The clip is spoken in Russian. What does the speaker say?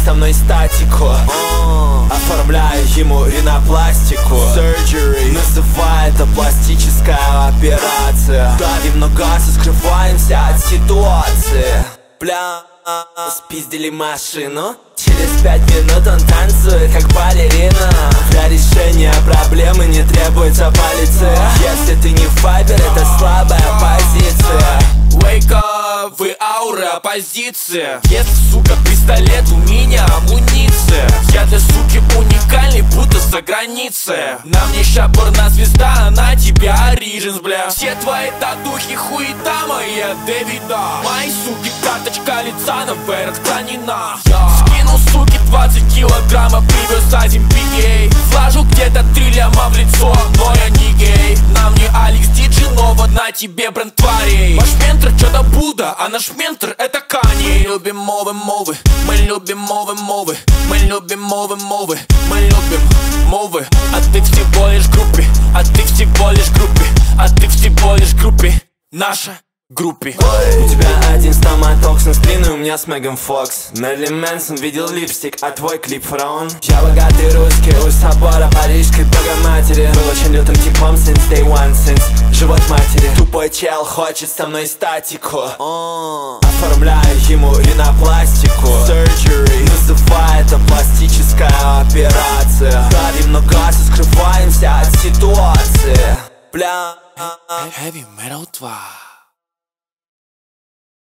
со мной статику. Оформляю ему ринопластику. Surgery, называй это пластическая операция. Давим на газ и скрываемся от ситуации. Бля, спиздили машину. Через 5 минут он танцует, как балерина. Для решения проблемы не требуется полиция. Если ты не файбер, это слабая позиция. Wake up, вы аура, оппозиция. Если, сука, пистолет, у меня амуниция. Я для суки уникальный, будто за границей. На мне ща порнозвезда, а на тебя Origins, бля. Все твои татухи хуета моя Дэвида. Мои суки, карточка лица на вверх отклонена. Скинул, суки, 20 килограммов, привез один PA. Вложу где-то 3 ляма в лицо, но я не гей. На мне Алекс Диджи, Нова, на тебе бренд тварей. Ваш ментор чё-то Будда, а наш ментор это Кани. Мы любим мовы, мы любим мовы. Мы любим мовы, мы любим мовы. А ты всего лишь в группе, а ты всего лишь в группе, а ты всего лишь в группе. Наша группе. У тебя один стоматоксин, спины у меня с Меган Фокс. Мерлин Мэнсон видел липстик, а твой клип фараон. Я богатый русский, у собора парижской богоматери. Был очень лютым типом since day one, since живот матери. Тупой чел хочет со мной статику. Оформляю ему ринопластику. Surgery, называй это пластическая операция. Давим на газ и скрываемся от ситуации. Бля. Heavy Metal 2.